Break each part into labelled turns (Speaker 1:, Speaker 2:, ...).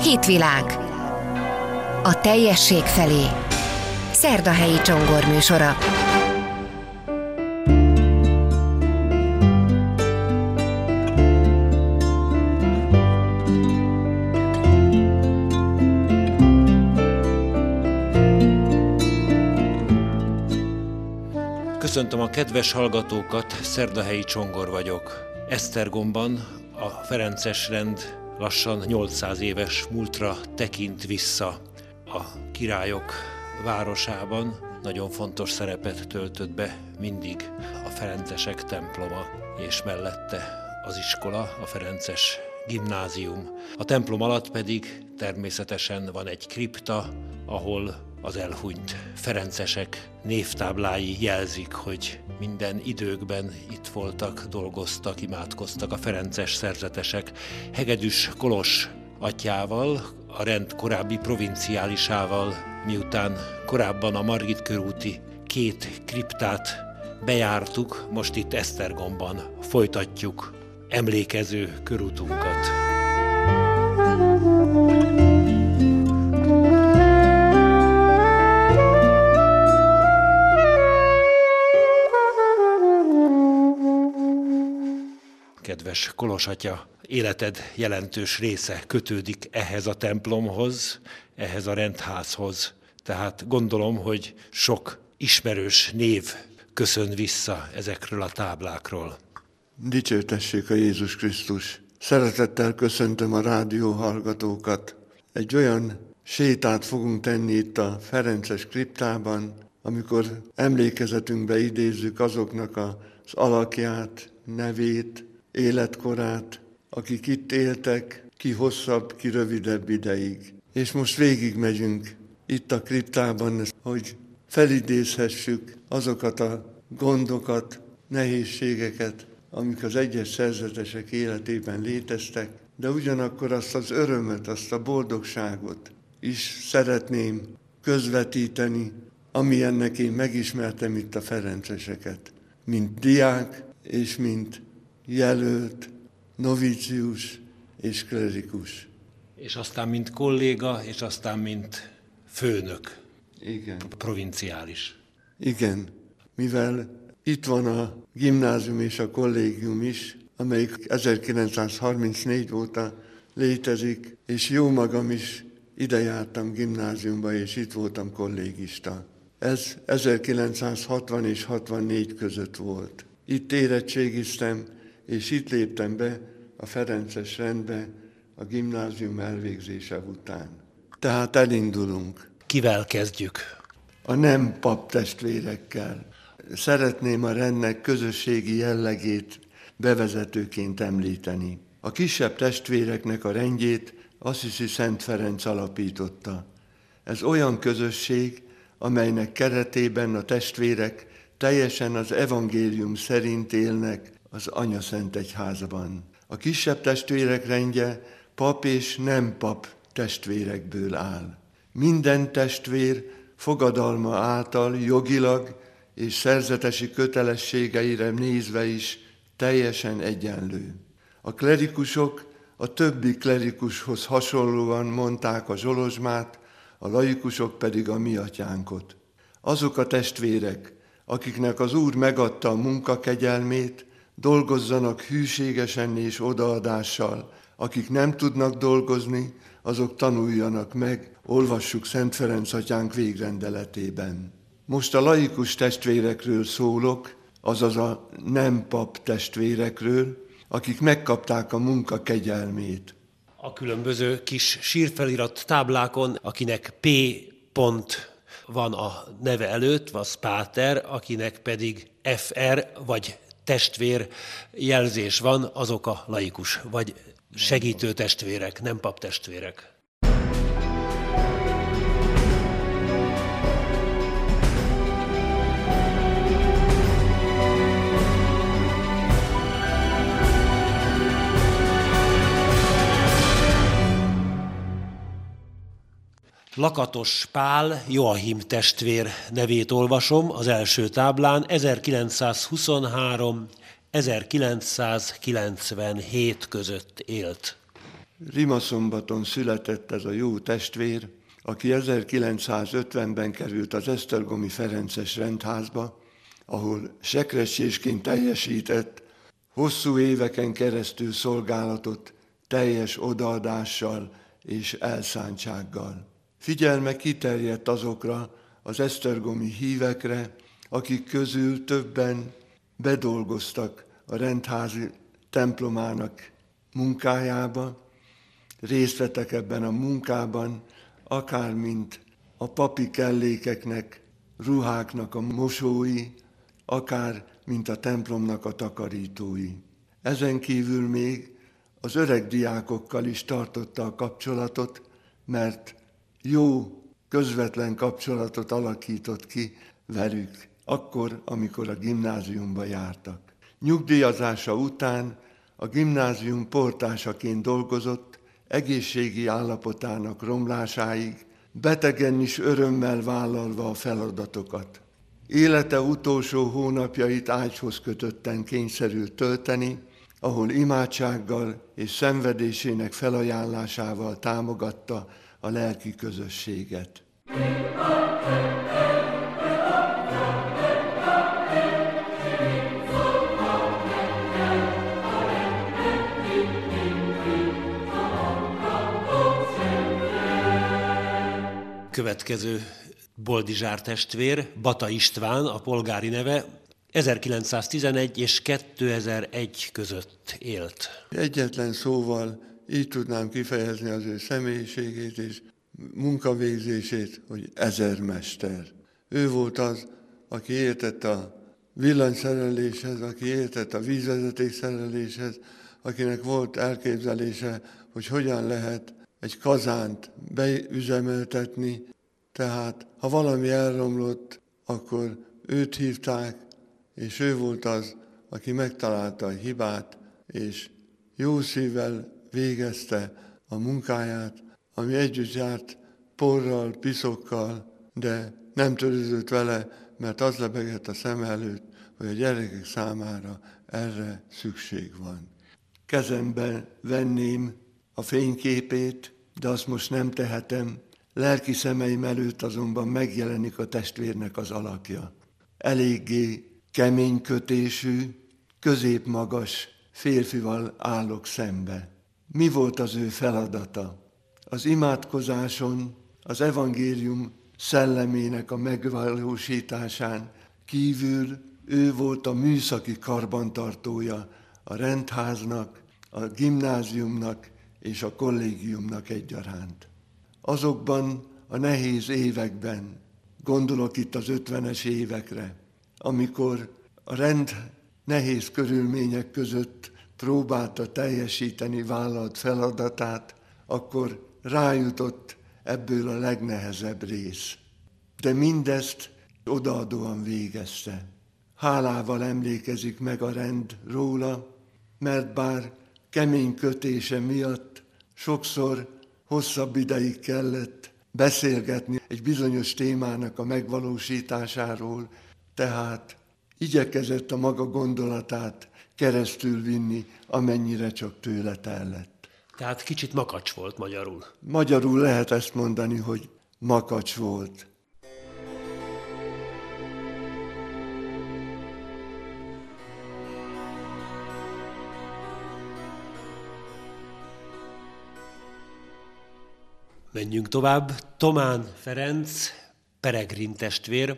Speaker 1: Hitvilág. A teljesség felé. Szerdahelyi Csongor műsora.
Speaker 2: Köszöntöm a kedves hallgatókat, Szerdahelyi Csongor vagyok. Esztergomban a ferences rend lassan 800 éves múltra tekint vissza. A királyok városában nagyon fontos szerepet töltött be mindig a ferencesek temploma, és mellette az iskola, a ferences gimnázium. A templom alatt pedig természetesen van egy kripta, ahol az elhunyt ferencesek névtáblái jelzik, hogy minden időkben itt voltak, dolgoztak, imádkoztak a ferences szerzetesek. Hegedűs Kolos atyával, a rend korábbi provinciálisával, miután korábban a Margit körúti 2 kriptát bejártuk, most itt Esztergomban folytatjuk emlékező körútunkat. Kedves Kolos atya, életed jelentős része kötődik ehhez a templomhoz, ehhez a rendházhoz. Tehát gondolom, hogy sok ismerős név köszön vissza ezekről a táblákról.
Speaker 3: Dicsértessék a Jézus Krisztus! Szeretettel köszöntöm a rádió hallgatókat. Egy olyan sétát fogunk tenni itt a ferences kriptában, amikor emlékezetünkbe idézzük azoknak az alakját, nevét, életkorát, akik itt éltek, ki hosszabb, ki rövidebb ideig. És most végigmegyünk itt a kriptában, hogy felidézhessük azokat a gondokat, nehézségeket, amik az egyes szerzetesek életében léteztek, de ugyanakkor azt az örömöt, azt a boldogságot is szeretném közvetíteni, amilyennek én megismertem itt a ferenceseket, mint diák és mint jelölt, novícius és klerikus.
Speaker 2: És aztán mint kolléga, és aztán mint főnök.
Speaker 3: Igen.
Speaker 2: Provinciális.
Speaker 3: Igen, mivel itt van a gimnázium és a kollégium is, amelyik 1934 óta létezik, és jó magam is ide jártam gimnáziumba, és itt voltam kollégista. Ez 1960 és 64 között volt. Itt érettségiztem, és itt léptem be a ferences rendbe a gimnázium elvégzése után. Tehát elindulunk.
Speaker 2: Kivel kezdjük?
Speaker 3: A nem pap testvérekkel. Szeretném a rendnek közösségi jellegét bevezetőként említeni. A kisebb testvéreknek a rendjét Assisi Szent Ferenc alapította. Ez olyan közösség, amelynek keretében a testvérek teljesen az evangélium szerint élnek az Anyaszent Egyházban. A kisebb testvérek rendje pap és nem pap testvérekből áll. Minden testvér fogadalma által jogilag és szerzetesi kötelességeire nézve is teljesen egyenlő. A klerikusok a többi klerikushoz hasonlóan mondták a zsolozsmát, a laikusok pedig a mi atyánkot. Azok a testvérek, akiknek az Úr megadta a munkakegyelmét, dolgozzanak hűségesen és odaadással. Akik nem tudnak dolgozni, azok tanuljanak meg, olvassuk Szent Ferenc atyánk végrendeletében. Most a laikus testvérekről szólok, azaz a nem pap testvérekről, akik megkapták a munka kegyelmét.
Speaker 2: A különböző kis sírfelirat táblákon, akinek P. pont van a neve előtt, az páter, akinek pedig FR vagy testvér jelzés van, azok a laikus vagy segítő testvérek, nem pap testvérek. Lakatos Pál Joachim testvér nevét olvasom az első táblán, 1923-1997 között élt.
Speaker 3: Rimaszombaton született ez a jó testvér, aki 1950-ben került az esztergomi ferences rendházba, ahol sekrecsésként teljesített hosszú éveken keresztül szolgálatot teljes odaadással és elszántsággal. Figyelme kiterjedt azokra az esztergomi hívekre, akik közül többen bedolgoztak a rendházi templomának munkájába, részt vettek ebben a munkában, akár mint a papi kellékeknek, ruháknak a mosói, akár mint a templomnak a takarítói. Ezen kívül még az öreg diákokkal is tartotta a kapcsolatot, mert jó, közvetlen kapcsolatot alakított ki velük, akkor, amikor a gimnáziumba jártak. Nyugdíjazása után a gimnázium portásaként dolgozott, egészségi állapotának romlásáig, betegen is örömmel vállalva a feladatokat. Élete utolsó hónapjait ágyhoz kötötten kényszerült tölteni, ahol imádsággal és szenvedésének felajánlásával támogatta a lelki közösséget.
Speaker 2: Következő boldizsár testvér, Bata István, a polgári neve, 1911 és 2001 között élt.
Speaker 3: Egyetlen szóval így tudnám kifejezni az ő személyiségét és munkavégzését, hogy ezermester. Ő volt az, aki értett a villanyszereléshez, aki értett a vízvezetékszereléshez, akinek volt elképzelése, hogy hogyan lehet egy kazánt beüzemeltetni, tehát ha valami elromlott, akkor őt hívták, és ő volt az, aki megtalálta a hibát, és jó szívvel végezte a munkáját, ami együtt járt porral, piszokkal, de nem törődött vele, mert az lebegett a szem előtt, hogy a gyerekek számára erre szükség van. Kezembe venném a fényképét, de azt most nem tehetem. Lelki szemeim előtt azonban megjelenik a testvérnek az alakja. Eléggé kemény kötésű, középmagas férfival állok szembe. Mi volt az ő feladata? Az imádkozáson, az evangélium szellemének a megvalósításán kívül ő volt a műszaki karbantartója a rendháznak, a gimnáziumnak és a kollégiumnak egyaránt. Azokban a nehéz években, gondolok itt az 50-es évekre, amikor a rend nehéz körülmények között próbálta teljesíteni vállalt feladatát, akkor rájutott ebből a legnehezebb rész. De mindezt odaadóan végezte. Hálával emlékezik meg a rend róla, mert bár kemény kötése miatt sokszor hosszabb ideig kellett beszélgetni egy bizonyos témának a megvalósításáról, tehát igyekezett a maga gondolatát keresztül vinni, amennyire csak tőle tellett.
Speaker 2: Tehát kicsit makacs volt magyarul.
Speaker 3: Magyarul lehet ezt mondani, hogy makacs volt.
Speaker 2: Menjünk tovább. Thomán Ferenc, Peregrin testvér,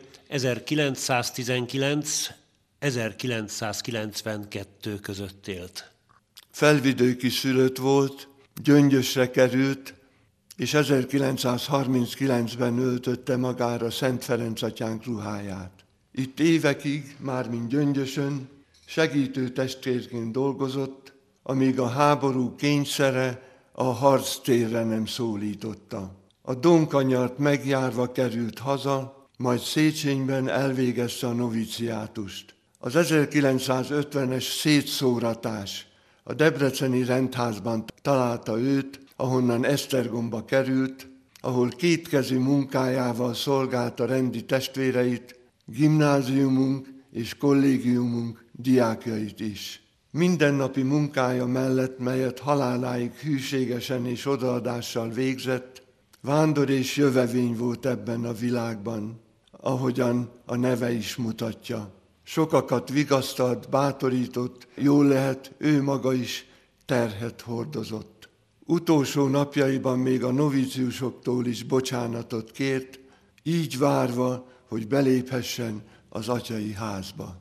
Speaker 2: 1919-1992 között élt.
Speaker 3: Felvidéki szülött volt, Gyöngyösre került, és 1939-ben öltötte magára Szent Ferenc atyánk ruháját. Itt évekig, mármint Gyöngyösön, segítő testvérként dolgozott, amíg a háború kényszere a harctérre nem szólította. A Donkanyart megjárva került haza, majd Széchenyben elvégezte a noviciátust. Az 1950-es szétszóratás a debreceni rendházban találta őt, ahonnan Esztergomba került, ahol kétkezi munkájával szolgálta rendi testvéreit, gimnáziumunk és kollégiumunk diákjait is. Mindennapi munkája mellett, melyet haláláig hűségesen és odaadással végzett, vándor és jövevény volt ebben a világban, ahogyan a neve is mutatja. Sokakat vigasztalt, bátorított, jól lehet, ő maga is terhet hordozott. Utolsó napjaiban még a novíciusoktól is bocsánatot kért, így várva, hogy beléphessen az atyai házba.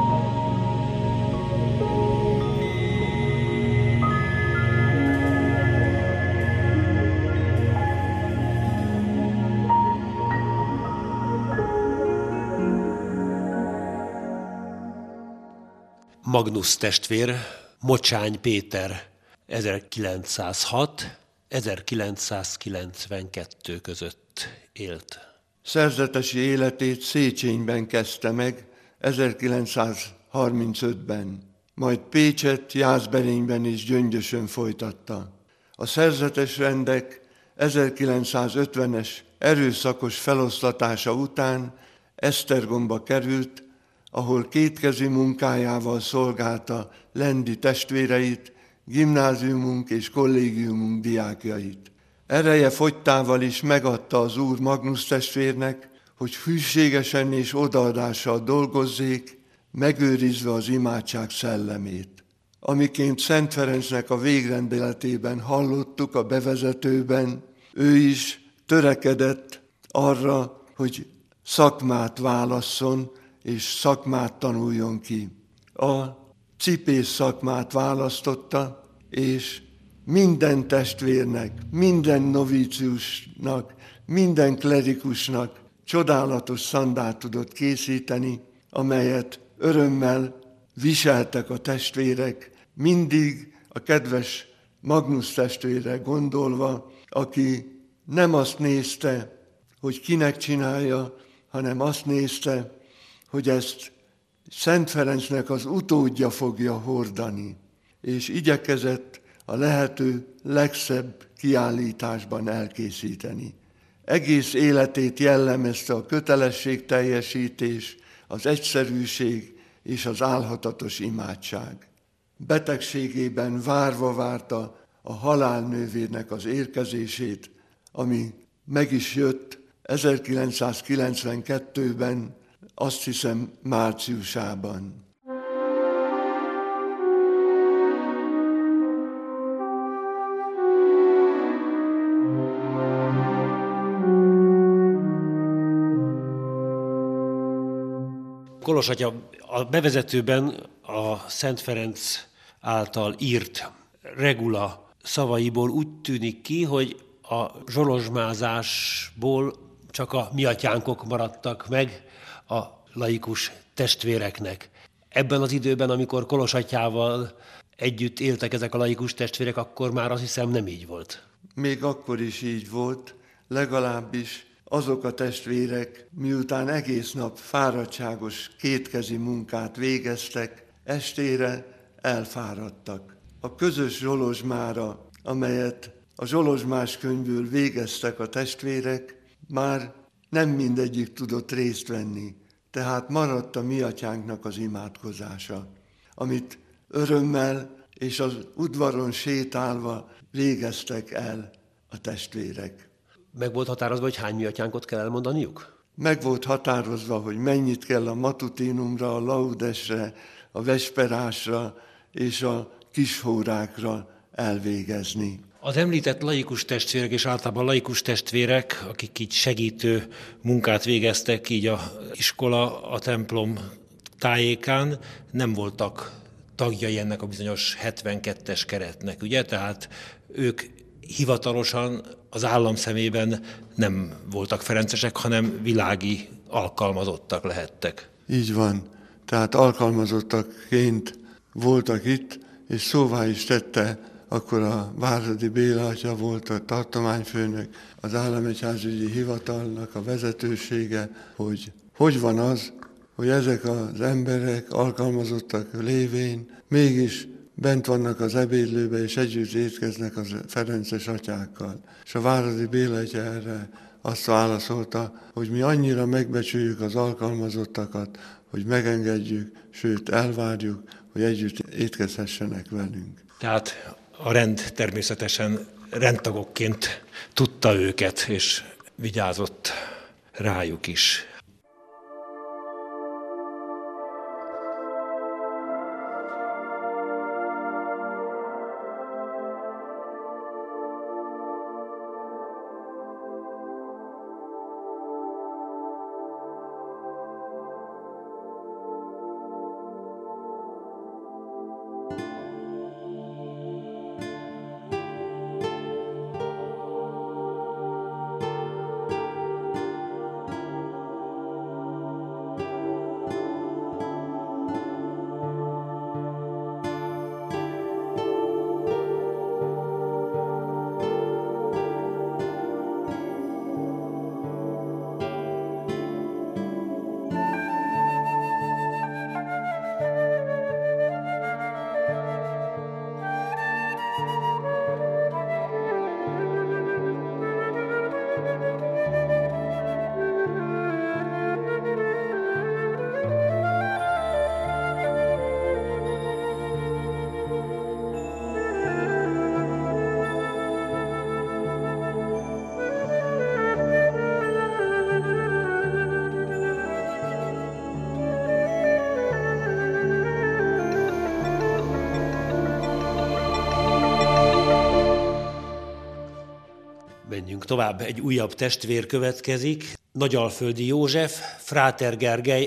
Speaker 2: Magnus testvér, Mocsány Péter 1906-1992 között élt.
Speaker 3: Szerzetesi életét Széchenyben kezdte meg 1935-ben, majd Pécset, Jászberényben és Gyöngyösön folytatta. A szerzetes rendek 1950-es erőszakos feloszlatása után Esztergomba került, ahol kétkezi munkájával szolgálta lendi testvéreit, gimnáziumunk és kollégiumunk diákjait. Ereje fogytával is megadta az Úr Magnus testvérnek, hogy hűségesen és odaadással dolgozzék, megőrizve az imádság szellemét. Amiként Szent Ferencnek a végrendeletében hallottuk a bevezetőben, ő is törekedett arra, hogy szakmát válasszon, és szakmát tanuljon ki. A cipész szakmát választotta, és minden testvérnek, minden novíciusnak, minden klerikusnak csodálatos szandát tudott készíteni, amelyet örömmel viseltek a testvérek, mindig a kedves Magnus testvérre gondolva, aki nem azt nézte, hogy kinek csinálja, hanem azt nézte, hogy ezt Szent Ferencnek az utódja fogja hordani, és igyekezett a lehető legszebb kiállításban elkészíteni. Egész életét jellemezte a kötelességteljesítés, az egyszerűség és az álhatatos imádság. Betegségében várva várta a halálnővérnek az érkezését, ami meg is jött 1992-ben, azt hiszem márciusában.
Speaker 2: Kolos atya, a bevezetőben a Szent Ferenc által írt regula szavaiból úgy tűnik ki, hogy a zsolozsmázásból csak a mi atyánkok maradtak meg a laikus testvéreknek. Ebben az időben, amikor Kolos atyával együtt éltek ezek a laikus testvérek, akkor már azt hiszem nem így volt.
Speaker 3: Még akkor is így volt, legalábbis azok a testvérek, miután egész nap fáradtságos kétkezi munkát végeztek, estére elfáradtak. A közös zsolozsmára, amelyet a zsolozsmás könyvből végeztek a testvérek, már nem mindegyik tudott részt venni, tehát maradt a mi atyánknak az imádkozása, amit örömmel és az udvaron sétálva végeztek el a testvérek.
Speaker 2: Meg volt határozva, hogy hány mi atyánkot kell elmondaniuk?
Speaker 3: Meg volt határozva, hogy mennyit kell a matutinumra, a laudesre, a vesperásra és a kishórákra elvégezni.
Speaker 2: Az említett laikus testvérek, és általában laikus testvérek, akik így segítő munkát végeztek, így a iskola, a templom tájékán, nem voltak tagjai ennek a bizonyos 72-es keretnek, ugye? Tehát ők hivatalosan az állam szemében nem voltak ferencesek, hanem világi alkalmazottak lehettek.
Speaker 3: Így van. Tehát alkalmazottakként voltak itt, és szóvá is tette, akkor a Váradi Béla atya volt a tartományfőnök, az államegyházügyi hivatalnak a vezetősége, hogy van az, hogy ezek az emberek alkalmazottak lévén mégis bent vannak az ebédlőbe, és együtt étkeznek az ferences atyákkal. És a Váradi Béla atya erre azt válaszolta, hogy mi annyira megbecsüljük az alkalmazottakat, hogy megengedjük, sőt elvárjuk, hogy együtt étkezhessenek velünk.
Speaker 2: Tehát a rend természetesen rendtagokként tudta őket, és vigyázott rájuk is. Menjünk tovább, egy újabb testvér következik. Nagyalföldi József, Fráter Gergely,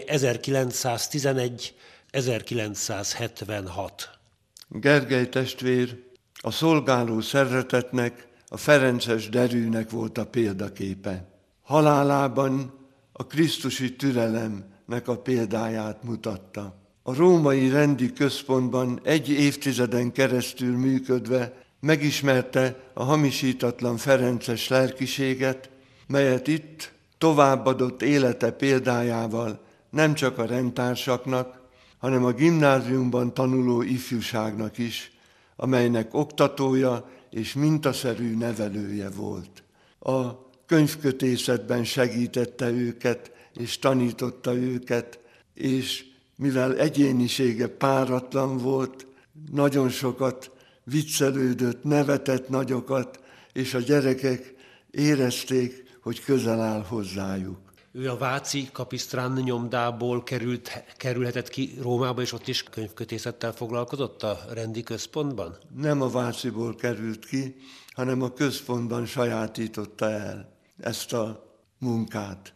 Speaker 2: 1911-1976.
Speaker 3: Gergely testvér a szolgáló szeretetnek, a ferences derűnek volt a példaképe. Halálában a krisztusi türelemnek a példáját mutatta. A római rendi központban 1 évtizeden keresztül működve megismerte a hamisítatlan ferences lelkiséget, melyet itt továbbadott élete példájával nem csak a rendtársaknak, hanem a gimnáziumban tanuló ifjúságnak is, amelynek oktatója és mintaszerű nevelője volt. A könyvkötészetben segítette őket és tanította őket, és mivel egyénisége páratlan volt, nagyon sokat viccelődött, nevetett nagyokat, és a gyerekek érezték, hogy közel áll hozzájuk.
Speaker 2: Ő a Váci Kapisztrán nyomdából kerülhetett ki Rómába, és ott is könyvkötészettel foglalkozott a rendi központban?
Speaker 3: Nem a Váciból került ki, hanem a központban sajátította el ezt a munkát.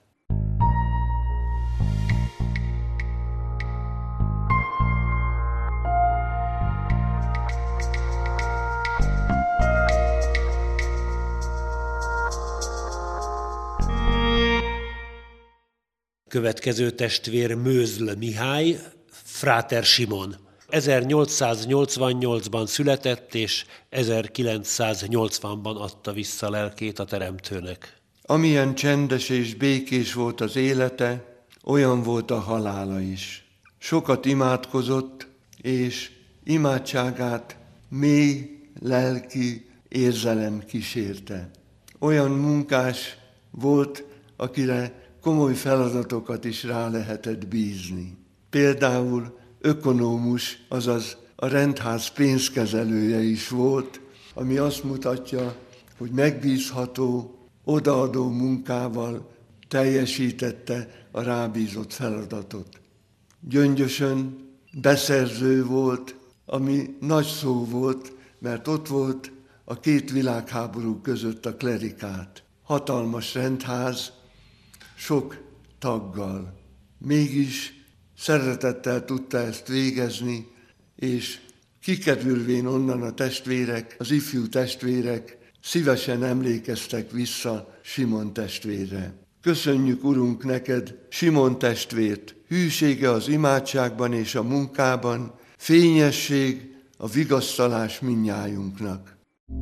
Speaker 2: Következő testvér Mőzl Mihály, Fráter Simon. 1888-ban született, és 1980-ban adta vissza lelkét a Teremtőnek.
Speaker 3: Amilyen csendes és békés volt az élete, olyan volt a halála is. Sokat imádkozott, és imádságát mély lelki érzelem kísérte. Olyan munkás volt, akire komoly feladatokat is rá lehetett bízni. Például ökonómus, azaz a rendház pénzkezelője is volt, ami azt mutatja, hogy megbízható, odaadó munkával teljesítette a rábízott feladatot. Gyöngyösön beszerző volt, ami nagy szó volt, mert ott volt a 2 világháború között a klerikát. Hatalmas rendház, sok taggal. Mégis szeretettel tudta ezt végezni, és kikerülvén onnan a testvérek, az ifjú testvérek szívesen emlékeztek vissza Simon testvérre. Köszönjük, Urunk, neked Simon testvért, hűsége az imádságban és a munkában, fényesség a vigasztalás mindnyájunknak.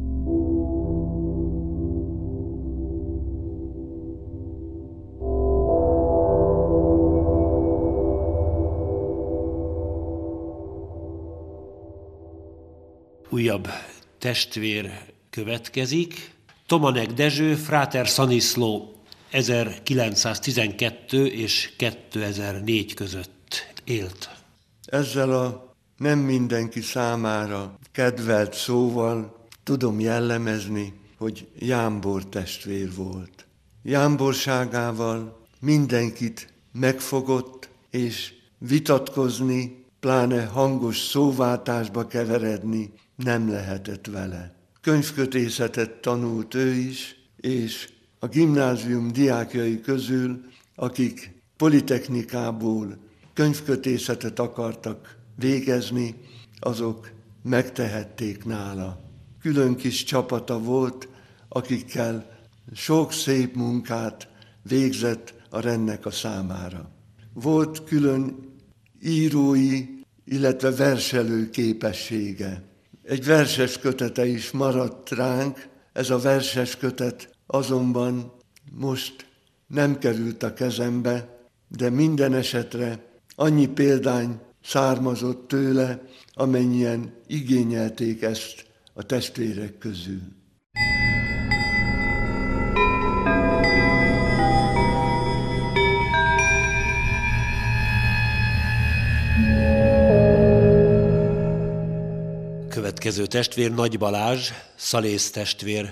Speaker 2: Újabb testvér következik. Tomanek Dezső, Fráter Szaniszló, 1912 és 2004 között élt.
Speaker 3: Ezzel a nem mindenki számára kedvelt szóval tudom jellemezni, hogy jámbor testvér volt. Jámborságával mindenkit megfogott, és vitatkozni, pláne hangos szóváltásba keveredni nem lehetett vele. Könyvkötészetet tanult ő is, és a gimnázium diákjai közül, akik politechnikából könyvkötészetet akartak végezni, azok megtehették nála. Külön kis csapata volt, akikkel sok szép munkát végzett a rendnek a számára. Volt külön írói, illetve verselő képessége. Egy verses kötete is maradt ránk, ez a verses kötet azonban most nem került a kezembe, de minden esetre annyi példány származott tőle, amennyien igényelték ezt a testvérek közül.
Speaker 2: Következő testvér Nagy Balázs, Szalész testvér,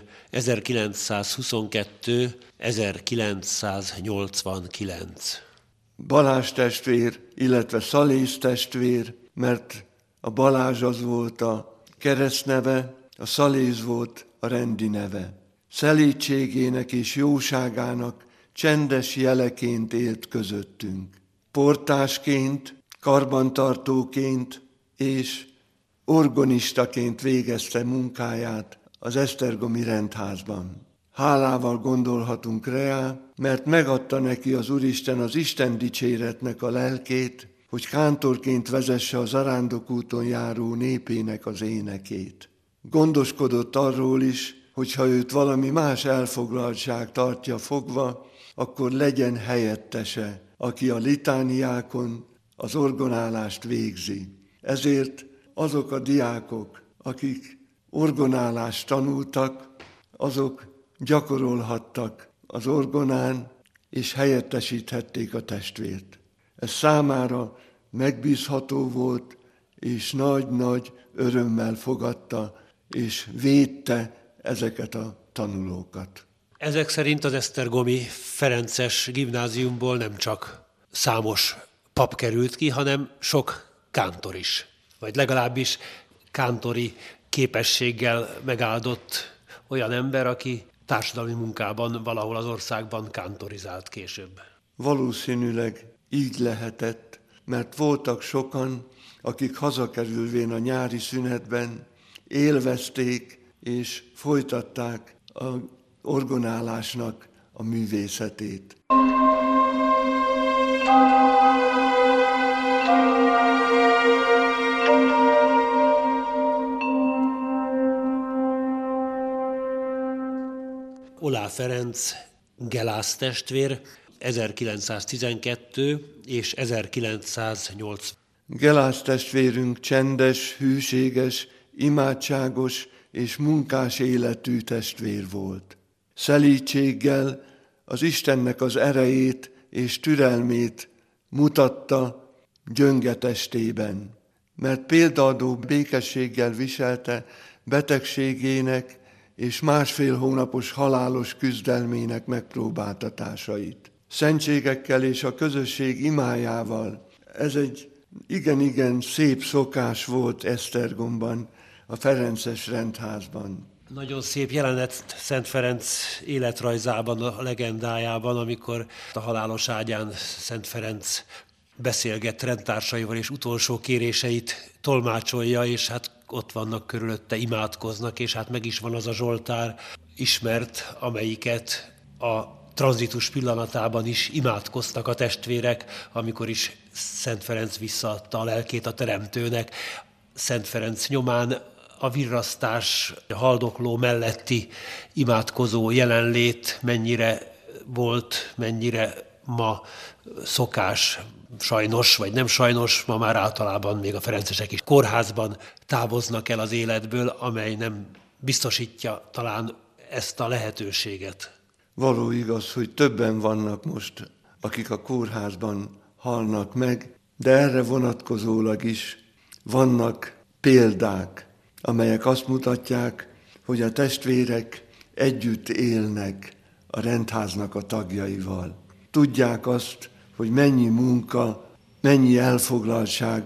Speaker 2: 1924-1989.
Speaker 3: Balázs testvér, illetve Szalész testvér, mert a Balázs az volt a keresztneve, a Szalész volt a rendi neve. Szelídségének és jóságának csendes jeleként élt közöttünk. Portásként, karbantartóként és organistaként végezte munkáját az esztergomi rendházban. Hálával gondolhatunk rá, mert megadta neki az Úristen az Isten dicséretnek a lelkét, hogy kántorként vezesse a zarándokúton járó népének az énekét. Gondoskodott arról is, hogyha őt valami más elfoglaltság tartja fogva, akkor legyen helyettese, aki a litániákon az orgonálást végzi. Ezért azok a diákok, akik orgonálást tanultak, azok gyakorolhattak az orgonán, és helyettesíthették a testvért. Ez számára megbízható volt, és nagy-nagy örömmel fogadta, és védte ezeket a tanulókat.
Speaker 2: Ezek szerint az esztergomi ferences gimnáziumból nem csak számos pap került ki, hanem sok kántor is, vagy legalábbis kántori képességgel megáldott olyan ember, aki társadalmi munkában valahol az országban kántorizált később.
Speaker 3: Valószínűleg így lehetett, mert voltak sokan, akik hazakerülvén a nyári szünetben élvezték és folytatták az orgonálásnak a művészetét.
Speaker 2: Oláh Ferenc Gelász testvér, 1912 és 1908.
Speaker 3: Gelász testvérünk csendes, hűséges, imádságos és munkás életű testvér volt. Szelídséggel az Istennek az erejét és türelmét mutatta gyönge testében, mert példaadó békességgel viselte betegségének és 1,5 hónapos halálos küzdelmének megpróbáltatásait. Szentségekkel és a közösség imájával. Ez egy igen szép szokás volt Esztergomban, a ferences rendházban.
Speaker 2: Nagyon szép jelenet Szent Ferenc életrajzában, a legendájában, amikor a halálos ágyán Szent Ferenc beszélget rendtársaival, és utolsó kéréseit tolmácsolja, és hát ott vannak körülötte, imádkoznak, és hát meg is van az a zsoltár ismert, amelyiket a tranzitus pillanatában is imádkoztak a testvérek, amikor is Szent Ferenc visszaadta a lelkét a Teremtőnek. Szent Ferenc nyomán a virrasztás, a haldokló melletti imádkozó jelenlét mennyire volt, mennyire ma szokás, sajnos, vagy nem sajnos, ma már általában még a ferencesek is kórházban távoznak el az életből, amely nem biztosítja talán ezt a lehetőséget.
Speaker 3: Való igaz, hogy többen vannak most, akik a kórházban halnak meg, de erre vonatkozólag is vannak példák, amelyek azt mutatják, hogy a testvérek együtt élnek a rendháznak a tagjaival. Tudják azt, hogy mennyi munka, mennyi elfoglaltság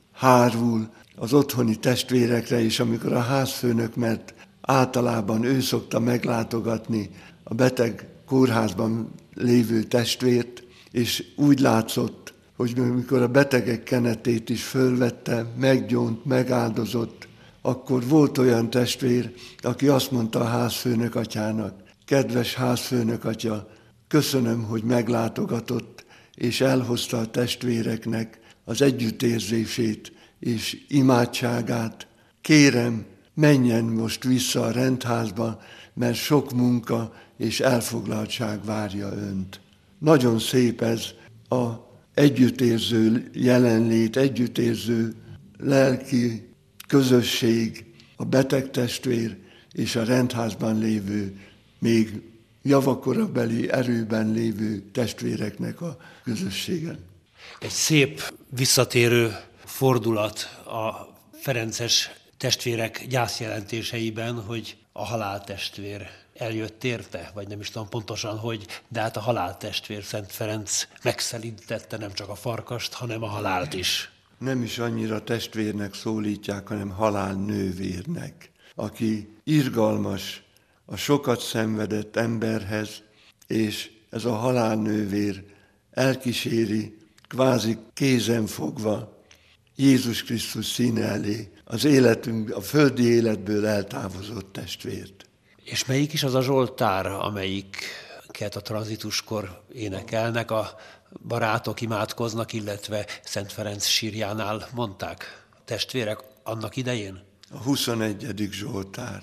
Speaker 3: hárul az otthoni testvérekre, és amikor a házfőnök, mert általában ő szokta meglátogatni a beteg kórházban lévő testvért, és úgy látszott, hogy amikor a betegek kenetét is fölvette, meggyónt, megáldozott, akkor volt olyan testvér, aki azt mondta a házfőnök atyának: kedves házfőnök atya, köszönöm, hogy meglátogatott, és elhozta a testvéreknek az együttérzését és imádságát. Kérem, menjen most vissza a rendházba, mert sok munka és elfoglaltság várja önt. Nagyon szép ez a együttérző jelenlét, együttérző lelki közösség, a beteg testvér és a rendházban lévő, még javakorabeli erőben lévő testvéreknek a közössége.
Speaker 2: Egy szép visszatérő fordulat a ferences testvérek gyászjelentéseiben, hogy a haláltestvér eljött érte, vagy nem is tudom pontosan, hogy, de hát a haláltestvér Szent Ferenc megszelídítette nem csak a farkast, hanem a halált is.
Speaker 3: Nem is annyira testvérnek szólítják, hanem halálnővérnek, aki irgalmas a sokat szenvedett emberhez, és ez a halálnővér elkíséri, kvázi kézen fogva Jézus Krisztus színe elé az életünk, a földi életből eltávozott testvért.
Speaker 2: És melyik is az a zsoltár, amelyiket a tranzituskor énekelnek, a barátok imádkoznak, illetve Szent Ferenc sírjánál mondták a testvérek annak idején?
Speaker 3: A 21. zsoltár.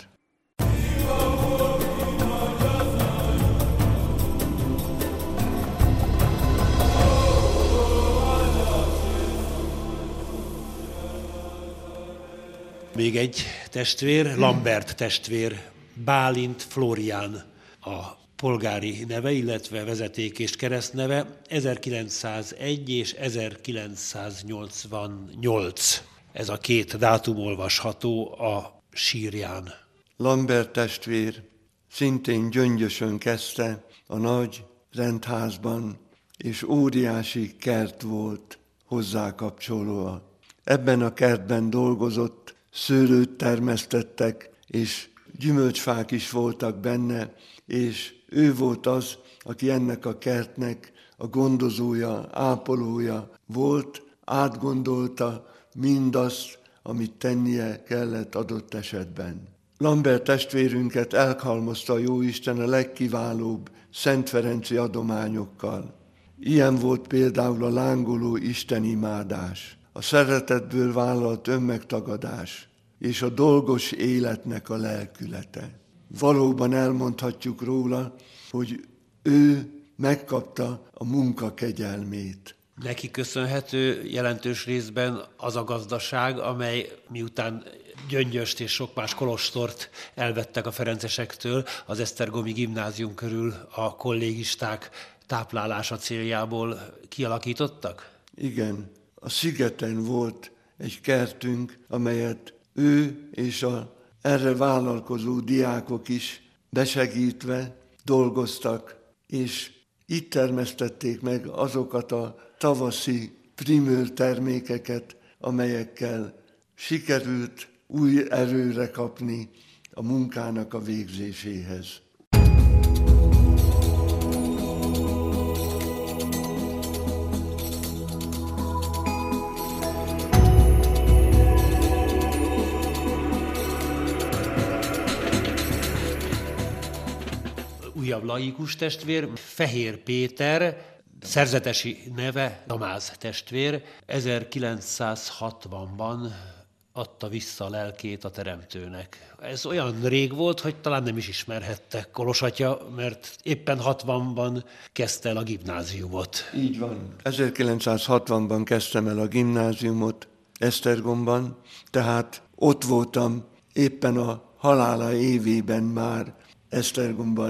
Speaker 2: Még egy testvér, Lambert testvér, Bálint Flórián a polgári neve, illetve vezeték és keresztneve, 1901 és 1988. Ez a két dátum olvasható a sírján.
Speaker 3: Lambert testvér szintén Gyöngyösön kezdte a nagy rendházban, és óriási kert volt hozzá kapcsolóan. Ebben a kertben dolgozott, szőlőt termesztettek, és gyümölcsfák is voltak benne, és ő volt az, aki ennek a kertnek a gondozója, ápolója volt, átgondolta mindazt, amit tennie kellett adott esetben. Lambert testvérünket elhalmozta a Jóisten a legkiválóbb szentferenci adományokkal. Ilyen volt például a lángoló istenimádás, a szeretetből vállalt önmegtagadás és a dolgos életnek a lelkülete. Valóban elmondhatjuk róla, hogy ő megkapta a munka kegyelmét.
Speaker 2: Neki köszönhető jelentős részben az a gazdaság, amely miután Gyöngyöst és sok más kolostort elvettek a ferencesektől, az esztergomi gimnázium körül a kollégisták táplálása céljából kialakítottak?
Speaker 3: Igen, a szigeten volt egy kertünk, amelyet ő és a erre vállalkozó diákok is besegítve dolgoztak, és itt termesztették meg azokat a tavaszi primőr termékeket, amelyekkel sikerült új erőre kapni a munkának a végzéséhez.
Speaker 2: Újabb laikus testvér, Fehér Péter, szerzetesi neve Damáz testvér, 1960-ban adta vissza a lelkét a Teremtőnek. Ez olyan rég volt, hogy talán nem is ismerhette Kolosatya, mert éppen 60-ban kezdte el a gimnáziumot.
Speaker 3: Így van. 1960-ban kezdtem el a gimnáziumot Esztergomban, tehát ott voltam éppen a halála évében már Esztergomban,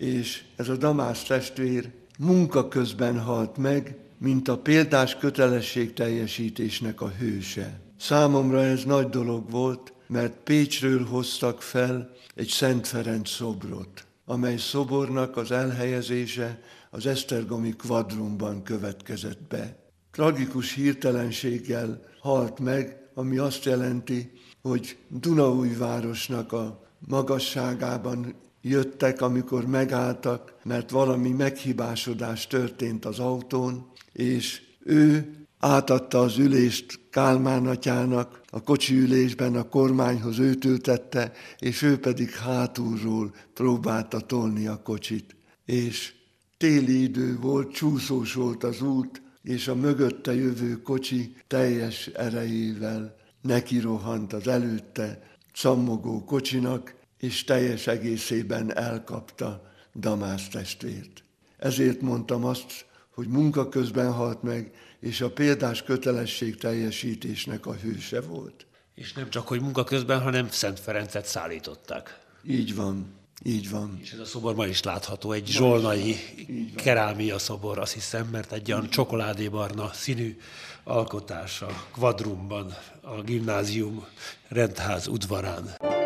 Speaker 3: és ez a Damász testvér munka közben halt meg, mint a példás kötelességteljesítésnek a hőse. Számomra ez nagy dolog volt, mert Pécsről hoztak fel egy Szent Ferenc szobrot, amely szobornak az elhelyezése az esztergomi kvadrumban következett be. Tragikus hirtelenséggel halt meg, ami azt jelenti, hogy Dunaújvárosnak a magasságában jöttek, amikor megálltak, mert valami meghibásodás történt az autón, és ő átadta az ülést Kálmán atyának, a kocsiülésben a kormányhoz őt ültette, és ő pedig hátulról próbálta tolni a kocsit. És téli idő volt, csúszós volt az út, és a mögötte jövő kocsi teljes erejével nekirohant az előtte cammogó kocsinak, és teljes egészében elkapta Damász testvért. Ezért mondtam azt, hogy munka közben halt meg, és a példás kötelesség teljesítésnek a hőse volt.
Speaker 4: És nem csak, hogy munka közben, hanem Szent Ferencet szállították.
Speaker 3: Így van, így van.
Speaker 4: És ez a szobor ma is látható, egy zsolnai kerámia szobor, azt hiszem, mert egy olyan csokoládébarna színű alkotás a kvadrumban, a gimnázium rendház udvarán.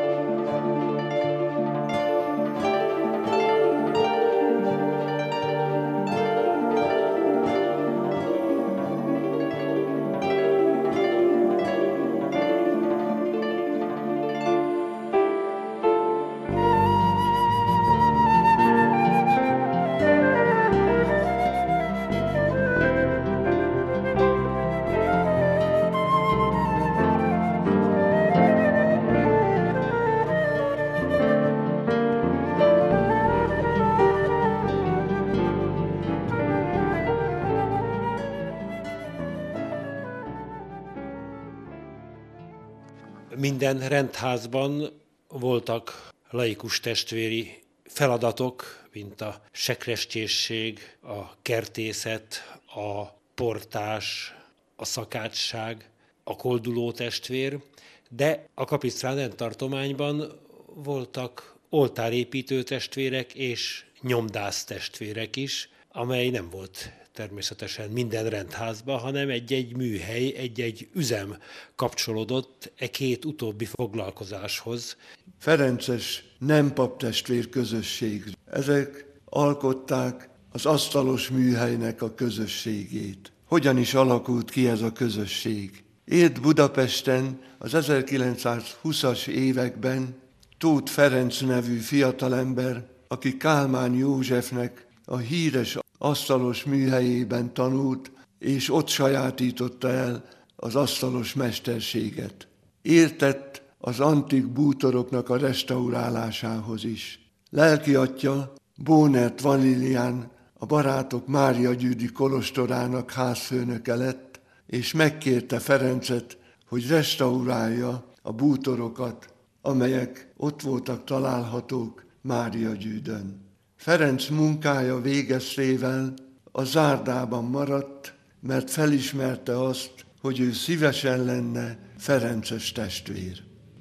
Speaker 2: Minden rendházban voltak laikus testvéri feladatok, mint a sekrestyésség, a kertészet, a portás, a szakácsság, a kolduló testvér, de a Kapisztrán rendtartományban voltak oltárépítő testvérek és nyomdász testvérek is, amely nem volt természetesen minden rendházban, hanem egy-egy műhely, egy-egy üzem kapcsolódott két utóbbi foglalkozáshoz.
Speaker 3: Ferences nem paptestvér közösség. Ezek alkották az asztalos műhelynek a közösségét. Hogyan is alakult ki ez a közösség? Élt Budapesten az 1920-as években Tóth Ferenc nevű fiatalember, aki Kálmán Józsefnek a híres asztalos műhelyében tanult, és ott sajátította el az asztalos mesterséget. Értett az antik bútoroknak a restaurálásához is. Lelki atya Bónert Valilián, a Barátok Mária Győri kolostorának házfőnöke lett, és megkérte Ferencet, hogy restaurálja a bútorokat, amelyek ott voltak találhatók Máriagyűdön. Ferenc munkája végeztével a zárdában maradt, mert felismerte azt, hogy ő szívesen lenne ferences testvér.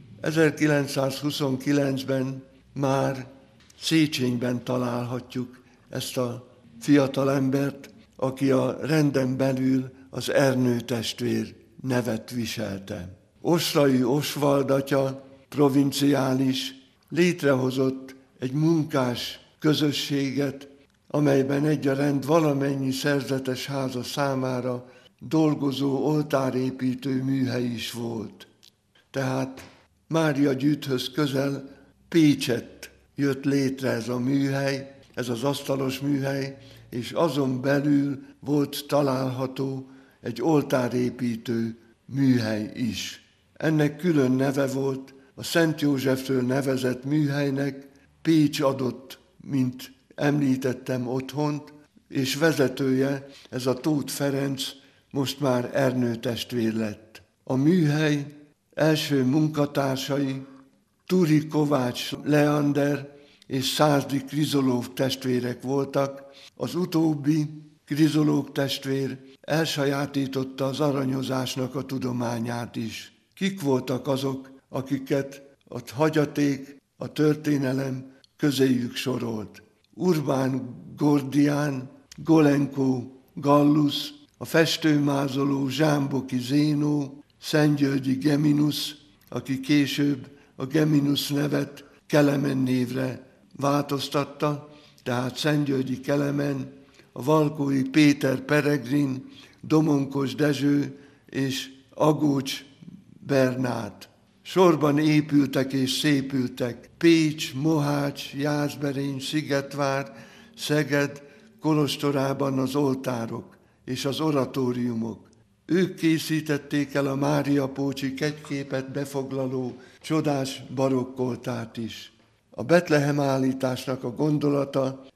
Speaker 3: 1929-ben már Széchenyben találhatjuk ezt a fiatalembert, aki a renden belül az Ernő testvér nevet viselte. Osrai Osvald atya, provinciális, létrehozott egy munkás közösséget, amelyben egyaránt valamennyi szerzetes háza számára dolgozó oltárépítő műhely is volt. Tehát Máriagyűjthöz közel Pécsett jött létre ez a műhely, ez az asztalos műhely, és azon belül volt található egy oltárépítő műhely is. Ennek külön neve volt, a Szent Józsefről nevezett műhelynek Pécs adott, mint említettem, otthont, és vezetője, ez a Tóth Ferenc, most már Ernő testvér lett. A műhely első munkatársai Turi Kovács Leander és Százdi Krizolóv testvérek voltak. Az utóbbi, Krizolóv testvér elsajátította az aranyozásnak a tudományát is. Kik voltak azok, akiket a hagyaték, a történelem közéjük sorolt? Urbán Gordián, Golenko Gallus, a festőmázoló Zsámboki Zénó, Szentgyörgyi Geminus, aki később a Geminus nevet Kelemen névre változtatta, tehát Szentgyörgyi Kelemen, a valkói Péter Peregrin, Domonkos Dezső és Agócs Bernát. Sorban épültek és szépültek Pécs, Mohács, Jászberény, Szigetvár, Szeged kolostorában az oltárok és az oratóriumok. Ők készítették el a Máriapócsi kegyképet befoglaló csodás barokkoltárt is. A Betlehem állításnak a gondolata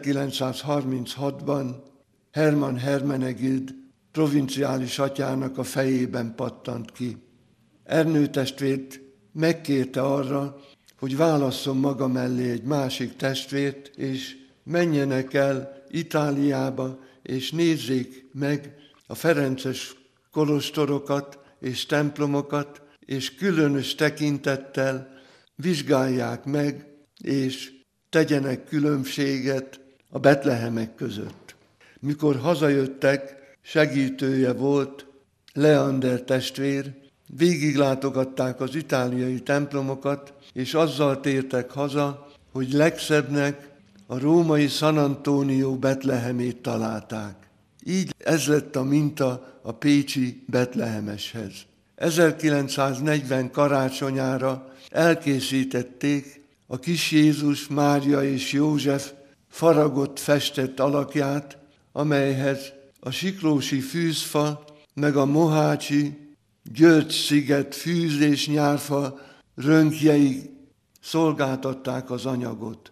Speaker 3: 1936-ban Hermann Hermenegild provinciális atyának a fejében pattant ki. Ernő testvért megkérte arra, hogy válasszon maga mellé egy másik testvért, és menjenek el Itáliába, és nézzék meg a ferences kolostorokat és templomokat, és különös tekintettel vizsgálják meg, és tegyenek különbséget a betlehemek között. Mikor hazajöttek, segítője volt Leander testvér, végiglátogatták az itáliai templomokat, és azzal tértek haza, hogy legszebbnek a római San Antonio Betlehemét találták. Így ez lett a minta a pécsi betlehemeshez. 1940 karácsonyára elkészítették a kis Jézus, Mária és József faragott, festett alakját, amelyhez a siklósi fűzfa, meg a mohácsi György-sziget fűz és nyárfa rönkjei szolgáltatták az anyagot.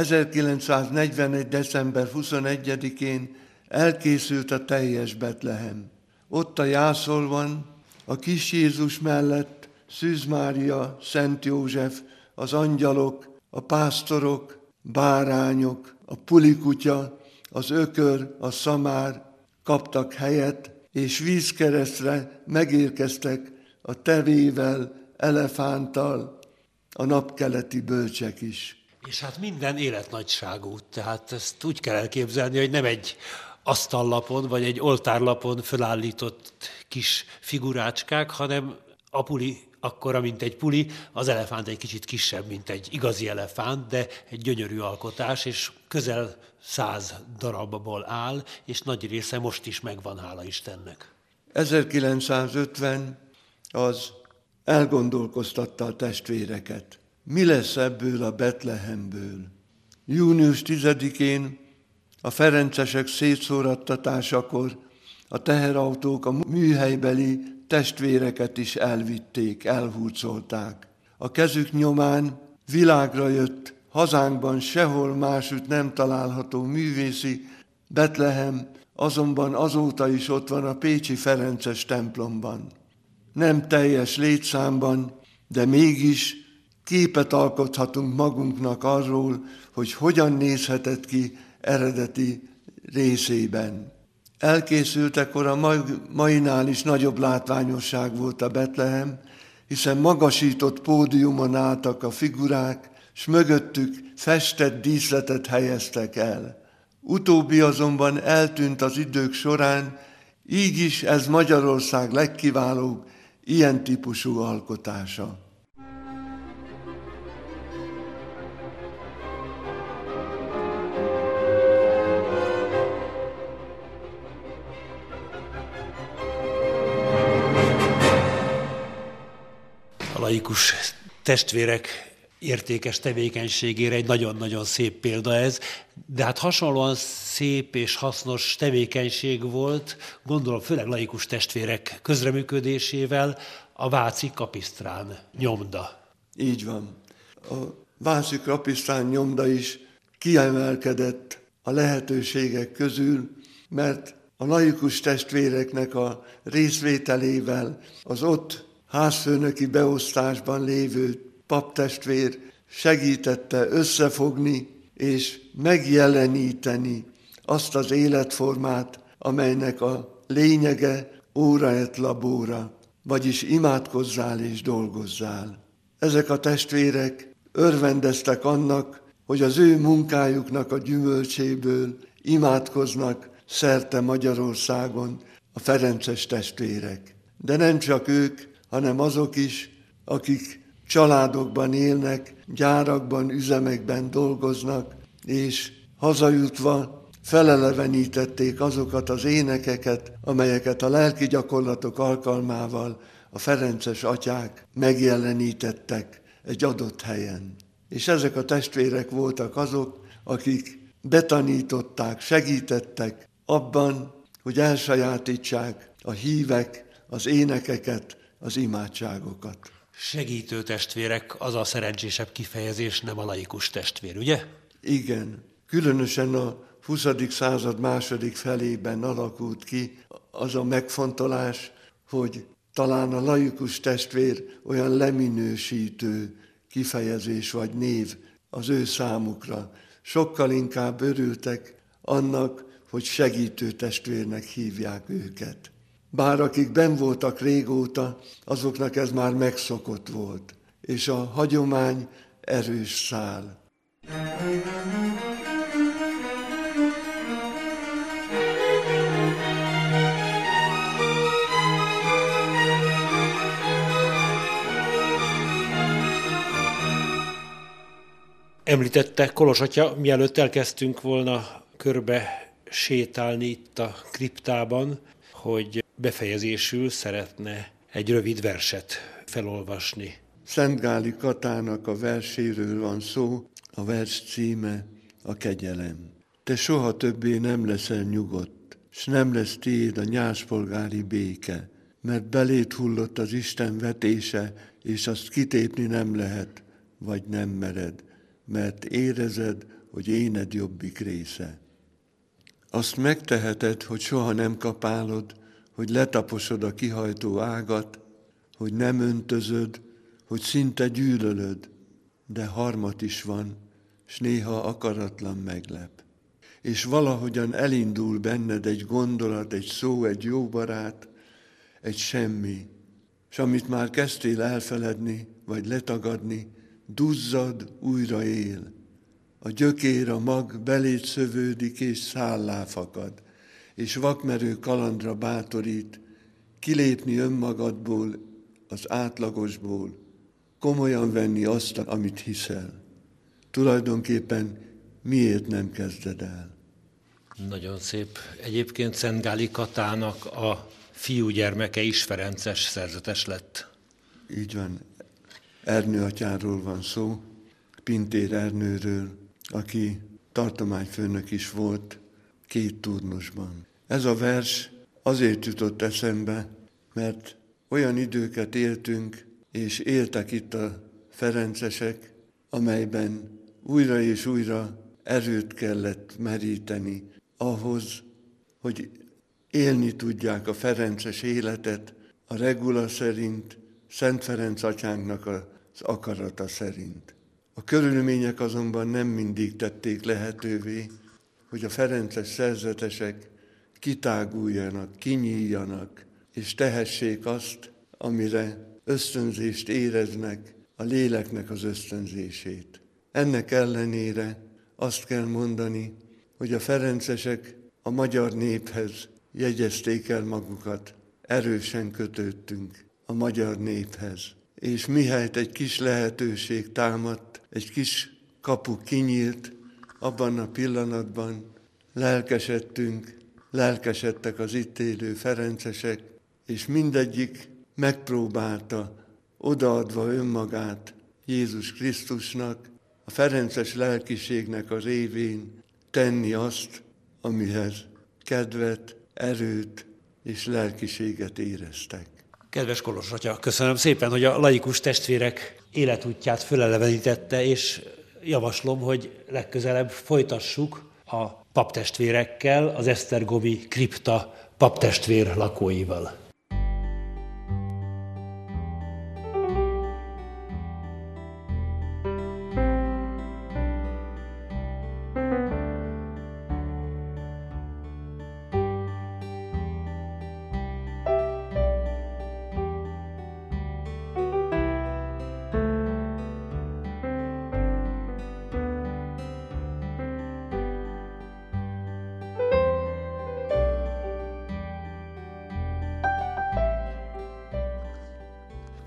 Speaker 3: 1941. december 21-én elkészült a teljes Betlehem. Ott a jászolban, a kis Jézus mellett Szűz Mária, Szent József, az angyalok, a pásztorok, bárányok, a pulikutya, az ökör, a szamár kaptak helyet, és vízkeresztre megérkeztek a tevével, elefánttal, a napkeleti bölcsek is.
Speaker 4: És hát minden életnagyságú, tehát ezt úgy kell elképzelni, hogy nem egy asztallapon vagy egy oltárlapon fölállított kis figurácskák, hanem a puli akkora, mint egy puli, az elefánt egy kicsit kisebb, mint egy igazi elefánt, de egy gyönyörű alkotás, és közel 100 darabból áll, és nagy része most is megvan, hála Istennek.
Speaker 3: 1950 az elgondolkoztatta a testvéreket. Mi lesz ebből a Betlehemből? Június 10-én a ferencesek szétszórattatásakor a teherautók a műhelybeli testvéreket is elvitték, elhurcolták. A kezük nyomán világra jött, hazánkban sehol másütt nem található művészi Betlehem, azonban azóta is ott van a pécsi ferences templomban. Nem teljes létszámban, de mégis képet alkothatunk magunknak arról, hogy hogyan nézhetett ki eredeti részében. Elkészültekor a mainál is nagyobb látványosság volt a Betlehem, hiszen magasított pódiumon álltak a figurák, s mögöttük festett díszletet helyeztek el. Utóbbi azonban eltűnt az idők során, így is ez Magyarország legkiválóbb ilyen típusú alkotása.
Speaker 4: A laikus testvérek értékes tevékenységére egy nagyon-nagyon szép példa ez, de hát hasonlóan szép és hasznos tevékenység volt, gondolom főleg laikus testvérek közreműködésével a váci kapisztrán nyomda.
Speaker 3: Így van. A váci kapisztrán nyomda is kiemelkedett a lehetőségek közül, mert a laikus testvéreknek a részvételével az ott házfőnöki beosztásban lévő paptestvér segítette összefogni és megjeleníteni azt az életformát, amelynek a lényege ora et labora, vagyis imádkozzál és dolgozzál. Ezek a testvérek örvendeztek annak, hogy az ő munkájuknak a gyümölcséből imádkoznak szerte Magyarországon a ferences testvérek. De nem csak ők, hanem azok is, akik családokban élnek, gyárakban, üzemekben dolgoznak, és hazajutva felelevenítették azokat az énekeket, amelyeket a lelki gyakorlatok alkalmával a ferences atyák megjelenítettek egy adott helyen. És ezek a testvérek voltak azok, akik betanították, segítettek abban, hogy elsajátítsák a hívek, az énekeket, az imádságokat.
Speaker 4: Segítő testvérek, az a szerencsésebb kifejezés, nem a laikus testvér, ugye?
Speaker 3: Igen, különösen a 20. század második felében alakult ki az a megfontolás, hogy talán a laikus testvér olyan leminősítő kifejezés vagy név az ő számukra. Sokkal inkább örültek annak, hogy segítő testvérnek hívják őket. Bár akik benn voltak régóta, azoknak ez már megszokott volt, és a hagyomány erős szál.
Speaker 4: Említette Kolos atya, mielőtt elkezdtünk volna körbe sétálni itt a kriptában, hogy befejezésül szeretne egy rövid verset felolvasni.
Speaker 3: Szent Gáli Katának a verséről van szó, a vers címe a kegyelem. Te soha többé nem leszel nyugodt, s nem lesz tiéd a nyáspolgári béke, mert beléd hullott az Isten vetése, és azt kitépni nem lehet, vagy nem mered, mert érezed, hogy éned jobbik része. Azt megteheted, hogy soha nem kapálod, hogy letaposod a kihajtó ágat, hogy nem öntözöd, hogy szinte gyűlölöd, de harmat is van, s néha akaratlan meglep. És valahogyan elindul benned egy gondolat, egy szó, egy jó barát, egy semmi, s amit már kezdtél elfeledni, vagy letagadni, duzzad, újra él. A gyökér, a mag beléd szövődik és szállá fakad, és vakmerő kalandra bátorít, kilépni önmagadból, az átlagosból, komolyan venni azt, amit hiszel. Tulajdonképpen miért nem kezded el?
Speaker 2: Nagyon szép. Egyébként Szent Gáli Katának a fiúgyermeke is ferences szerzetes lett.
Speaker 3: Így van. Ernő atyáról van szó, Pintér Ernőről, aki tartományfőnök is volt 2 turnusban. Ez a vers azért jutott eszembe, mert olyan időket éltünk, és éltek itt a ferencesek, amelyben újra és újra erőt kellett meríteni ahhoz, hogy élni tudják a ferences életet a regula szerint, Szent Ferenc atyánknak az akarata szerint. A körülmények azonban nem mindig tették lehetővé, hogy a ferences szerzetesek kitáguljanak, kinyíljanak, és tehessék azt, amire ösztönzést éreznek, a léleknek az ösztönzését. Ennek ellenére azt kell mondani, hogy a ferencesek a magyar néphez jegyezték el magukat, erősen kötődtünk a magyar néphez. És mihelyt egy kis lehetőség támadt, egy kis kapu kinyílt, abban a pillanatban lelkesedtek az itt élő ferencesek, és mindegyik megpróbálta, odaadva önmagát Jézus Krisztusnak, a ferences lelkiségnek a révén tenni azt, amihez kedvet, erőt és lelkiséget éreztek.
Speaker 4: Kedves Kolos atya, köszönöm szépen, hogy a laikus testvérek életútját fölelevenítette, és javaslom, hogy legközelebb folytassuk a paptestvérekkel, az esztergomi kripta paptestvér lakóival.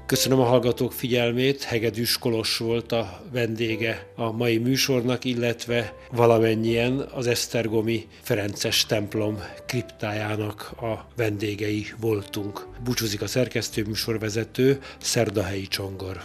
Speaker 2: Köszönöm a hallgatók figyelmét, Hegedűs Kolos volt a vendége a mai műsornak, illetve valamennyien az esztergomi Ferences templom kriptájának a vendégei voltunk. Búcsúzik a szerkesztő műsorvezető, Szerdahelyi Csongor.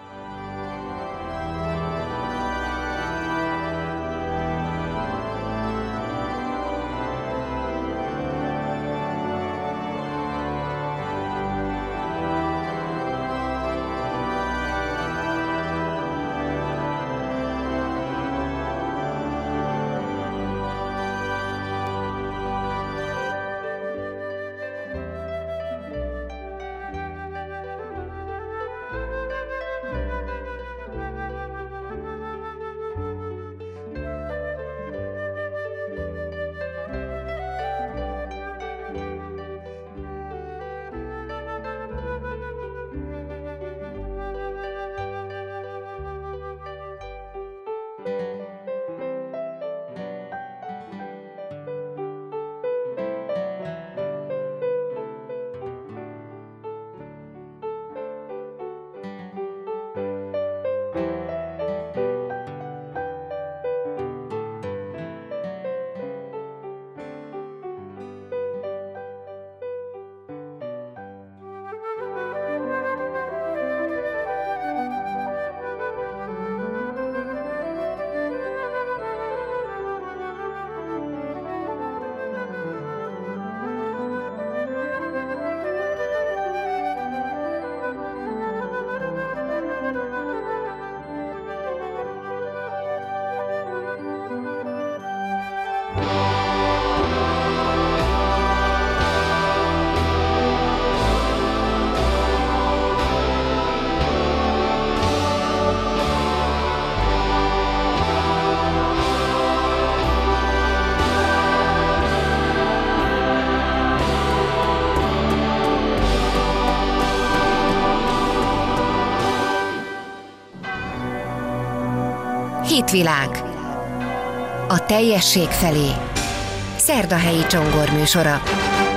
Speaker 1: Hitvilág. A teljesség felé. Szerdahelyi Csongor műsora.